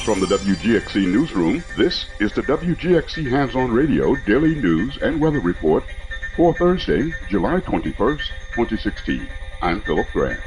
From the WGXC Newsroom, this is the WGXC Hands-On Radio Daily News and Weather Report for Thursday, July 21st, 2016. I'm Philip Grant.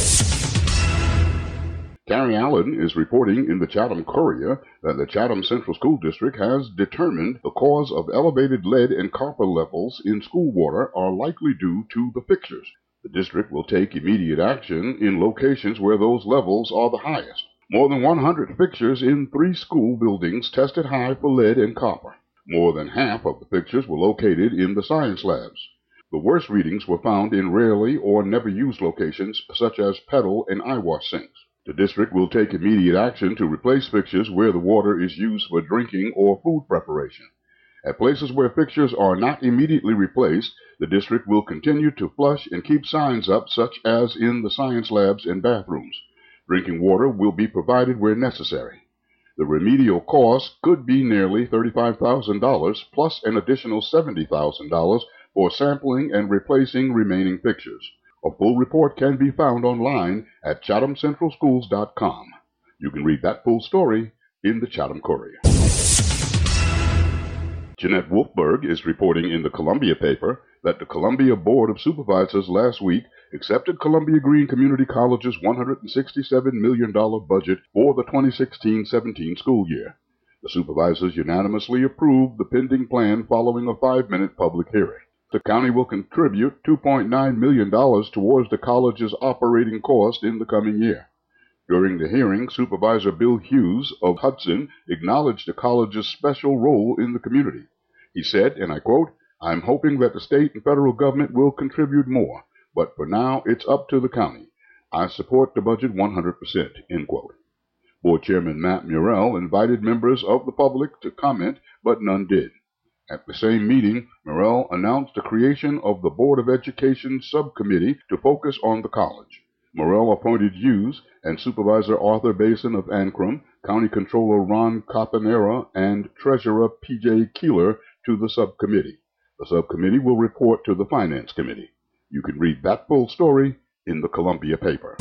Carrie Allen is reporting in the Chatham Courier that the Chatham Central School District has determined the cause of elevated lead and copper levels in school water are likely due to the fixtures. The district will take immediate action in locations where those levels are the highest. More than 100 fixtures in 3 school buildings tested high for lead and copper. More than half of the fixtures were located in the science labs. The worst readings were found in rarely or never used locations such as pedal and eye wash sinks. The district will take immediate action to replace fixtures where the water is used for drinking or food preparation. At places where fixtures are not immediately replaced, the district will continue to flush and keep signs up such as in the science labs and bathrooms. Drinking water will be provided where necessary. The remedial cost could be nearly $35,000 plus an additional $70,000 for sampling and replacing remaining fixtures. A full report can be found online at chathamcentralschools.com. You can read that full story in the Chatham Courier. Jeanette Wolfberg is reporting in the Columbia paper that the Columbia Board of Supervisors last week accepted Columbia Green Community College's $167 million budget for the 2016-17 school year. The supervisors unanimously approved the pending plan following a 5-minute public hearing. The county will contribute $2.9 million towards the college's operating cost in the coming year. During the hearing, Supervisor Bill Hughes of Hudson acknowledged the college's special role in the community. He said, and I quote, "I'm hoping that the state and federal government will contribute more, but for now it's up to the county. I support the budget 100%, end quote. Board Chairman Matt Murrell invited members of the public to comment, but none did. At the same meeting, Murrell announced the creation of the Board of Education Subcommittee to focus on the college. Murrell appointed Hughes and Supervisor Arthur Basin of Ancrum, County Controller Ron Caponera, and Treasurer P.J. Keeler to the subcommittee. The subcommittee will report to the Finance Committee. You can read that full story in the Columbia paper.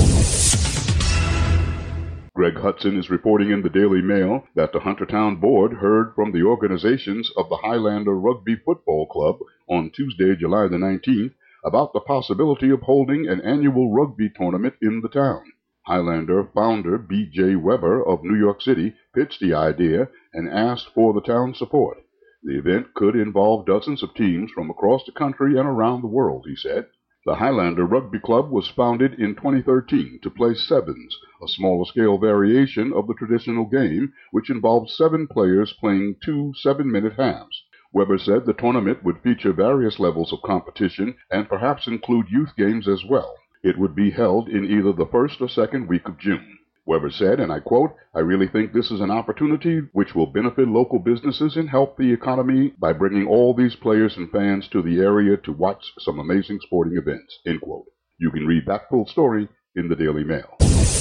Greg Hudson is reporting in the Daily Mail that the Huntertown Board heard from the organizations of the Highlander Rugby Football Club on Tuesday, July the 19th, about the possibility of holding an annual rugby tournament in the town. Highlander founder B.J. Weber of New York City pitched the idea and asked for the town's support. The event could involve dozens of teams from across the country and around the world, he said. The Highlander Rugby Club was founded in 2013 to play sevens, a smaller-scale variation of the traditional game, which involves 7 players playing 2 7-minute halves. Weber said the tournament would feature various levels of competition and perhaps include youth games as well. It would be held in either the first or second week of June. Weber said, and I quote, "I really think this is an opportunity which will benefit local businesses and help the economy by bringing all these players and fans to the area to watch some amazing sporting events," end quote. You can read that full story in the Daily Mail.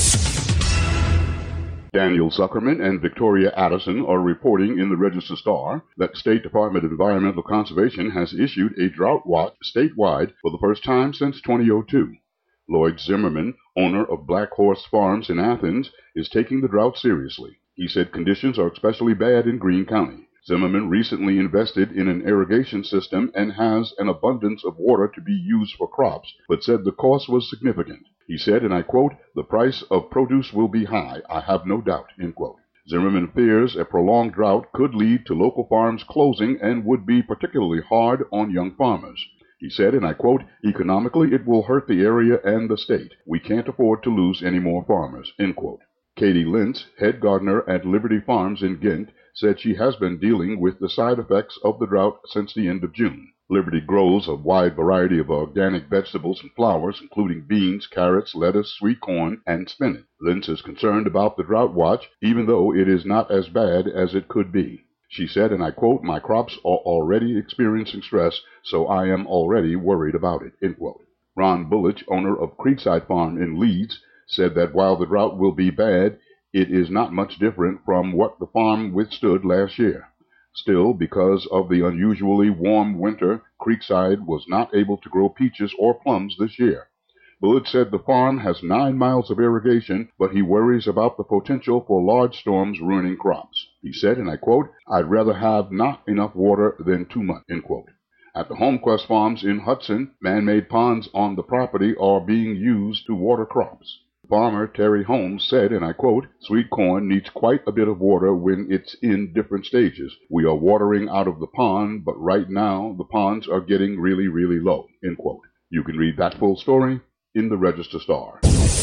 Daniel Zuckerman and Victoria Addison are reporting in the Register-Star that the State Department of Environmental Conservation has issued a drought watch statewide for the first time since 2002. Lloyd Zimmerman, owner of Black Horse Farms in Athens, is taking the drought seriously. He said conditions are especially bad in Greene County. Zimmerman recently invested in an irrigation system and has an abundance of water to be used for crops, but said the cost was significant. He said, and I quote, "The price of produce will be high, I have no doubt," end quote. Zimmerman fears a prolonged drought could lead to local farms closing and would be particularly hard on young farmers. He said, and I quote, "Economically, it will hurt the area and the state. We can't afford to lose any more farmers," end quote. Katie Lentz, head gardener at Liberty Farms in Ghent, said she has been dealing with the side effects of the drought since the end of June. Liberty grows a wide variety of organic vegetables and flowers, including beans, carrots, lettuce, sweet corn, and spinach. Lentz is concerned about the drought watch, even though it is not as bad as it could be. She said, and I quote, "My crops are already experiencing stress, so I am already worried about it," end quote. Ron Bullich, owner of Creekside Farm in Leeds, said that while the drought will be bad, it is not much different from what the farm withstood last year. Still, because of the unusually warm winter, Creekside was not able to grow peaches or plums this year. Bullitt said the farm has 9 miles of irrigation, but he worries about the potential for large storms ruining crops. He said, and I quote, "I'd rather have not enough water than too much," end quote. At the Homequest Farms in Hudson, man-made ponds on the property are being used to water crops. Farmer Terry Holmes said, and I quote, "Sweet corn needs quite a bit of water when it's in different stages. We are watering out of the pond, but right now the ponds are getting really, really low," end quote. You can read that full story in the Register-Star.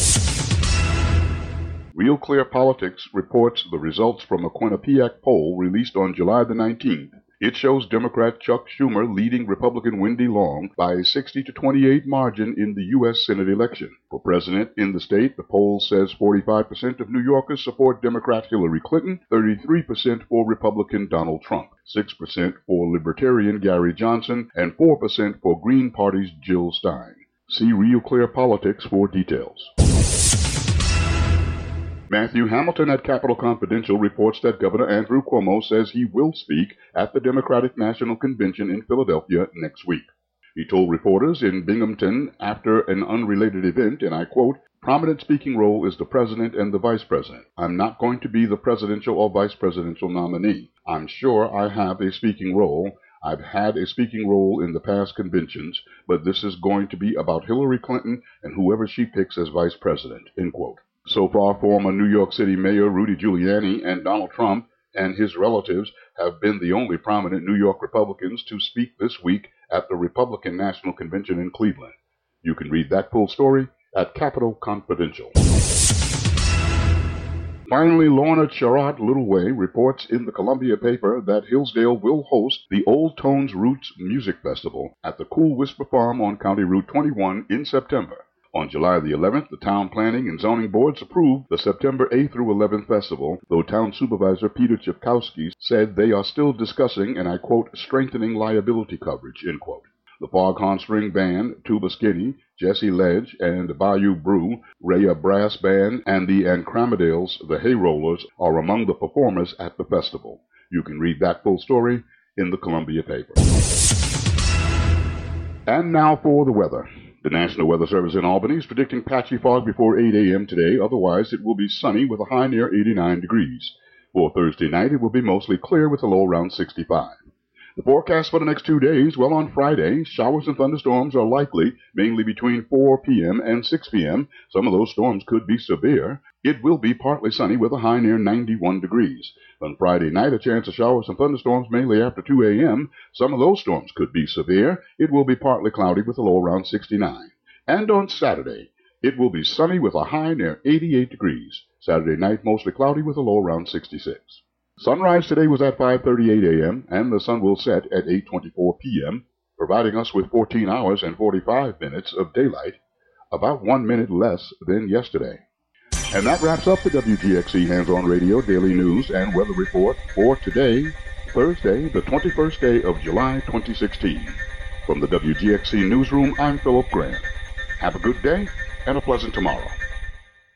Real Clear Politics reports the results from a Quinnipiac poll released on July the 19th. It shows Democrat Chuck Schumer leading Republican Wendy Long by a 60-28 margin in the U.S. Senate election. For president in the state, the poll says 45% of New Yorkers support Democrat Hillary Clinton, 33% for Republican Donald Trump, 6% for Libertarian Gary Johnson, and 4% for Green Party's Jill Stein. See Real Clear Politics for details. Matthew Hamilton at Capitol Confidential reports that Governor Andrew Cuomo says he will speak at the Democratic National Convention in Philadelphia next week. He told reporters in Binghamton after an unrelated event, and I quote, "Prominent speaking role is the president and the vice president. I'm not going to be the presidential or vice presidential nominee. I'm sure I have a speaking role. I've had a speaking role in the past conventions, but this is going to be about Hillary Clinton and whoever she picks as vice president," end quote. So far, former New York City Mayor Rudy Giuliani and Donald Trump and his relatives have been the only prominent New York Republicans to speak this week at the Republican National Convention in Cleveland. You can read that full story at Capitol Confidential. Finally, Lorna Charlotte Littleway reports in the Columbia paper that Hillsdale will host the Old Tones Roots Music Festival at the Cool Whisper Farm on County Route 21 in September. On July the 11th, the Town Planning and Zoning Boards approved the September 8th through 11th festival, though Town Supervisor Peter Chipkowski said they are still discussing, and I quote, "strengthening liability coverage," end quote. The Foghorn String Band, Tuba Skinny, Jesse Ledge, and Bayou Brew, Rhea Brass Band, and the Ancramadales, the Hay Rollers, are among the performers at the festival. You can read that full story in the Columbia paper. And now for the weather. The National Weather Service in Albany is predicting patchy fog before 8 a.m. today. Otherwise, it will be sunny with a high near 89 degrees. For Thursday night, it will be mostly clear with a low around 65. The forecast for the next 2 days, well, on Friday, showers and thunderstorms are likely, mainly between 4 p.m. and 6 p.m. Some of those storms could be severe. It will be partly sunny with a high near 91 degrees. On Friday night, a chance of showers and thunderstorms mainly after 2 a.m. Some of those storms could be severe. It will be partly cloudy with a low around 69. And on Saturday, it will be sunny with a high near 88 degrees. Saturday night, mostly cloudy with a low around 66. Sunrise today was at 5:38 a.m., and the sun will set at 8:24 p.m., providing us with 14 hours and 45 minutes of daylight, about 1 minute less than yesterday. And that wraps up the WGXC Hands-On Radio Daily News and Weather Report for today, Thursday, the 21st day of July 2016. From the WGXC Newsroom, I'm Philip Grant. Have a good day and a pleasant tomorrow.